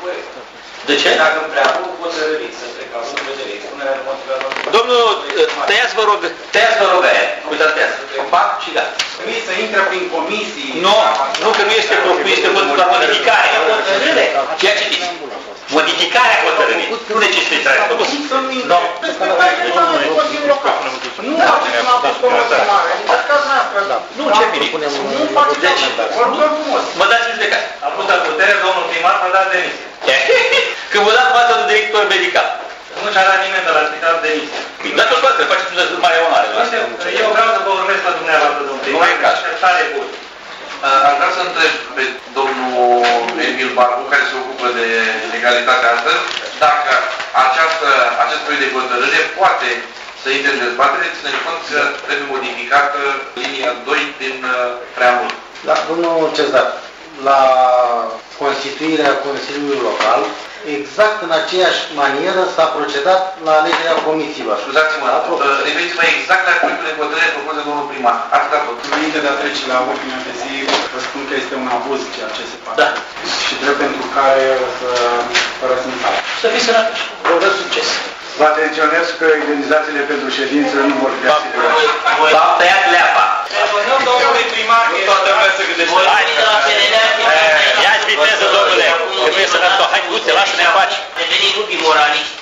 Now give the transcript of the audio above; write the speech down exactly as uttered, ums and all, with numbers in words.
incorect. De ce? Dacă preambul hotărârit să trec având în vedere expunerea de motivare. Domnul, tăiați vă rog, tăiați vă rog aia. Uitați, tăiați. Pac și gata. Să intră prin comisii. Nu, nu că nu este propus, este doar modificarea. Hotărâre. Ceea ce zici. Modificarea hotărârii. Nu necesitatea. Nu. Nu a fost la promoționare. Nu, ce bine. Nu face deci. Mă dați în judecat. A pus la putere, domnul primar, mă dați demisia. Când vă dați față de director medical. Nu și-a dat nimeni de la spital demisia. Dacă o scoate, faceți un mai onoare. Eu vreau să vă urmesc la dumneavoastră, domnul primar. Nu e caz. Tare bun. Aș vrea să întreb pe domnul Emil Barbu, care se ocupă de legalitate astăzi, dacă această, acest proiect de hotărâre poate să intre în dezbatere, ținând cont că trebuie modificată linia doi din preambul. Da, domnul Cezar, la constituirea Consiliului Local, exact în aceeași manieră s-a procedat la alegerea comisiilor. Scuzați-mă, referiți-vă exact la proiectul de hotărâre propus de domnul primar. Atâta tot. Înainte de a trece la ordinea de zi, vă spun că este un abuz ceea ce se face. Da. Și drept pentru care o să părăsim sala. Să fiți sănătoși. Vă urez succes. Vă atenționez că indemnizațiile pentru ședință nu vor fi asigurate. V-am tăiat leapa. Nu, domnului primar, nu toată lumea să gândește. Ia-ți viteză, domnule, că nu e sănătos. Hai, du-te, lasă-ne în pace. Devenim rubii moraliști.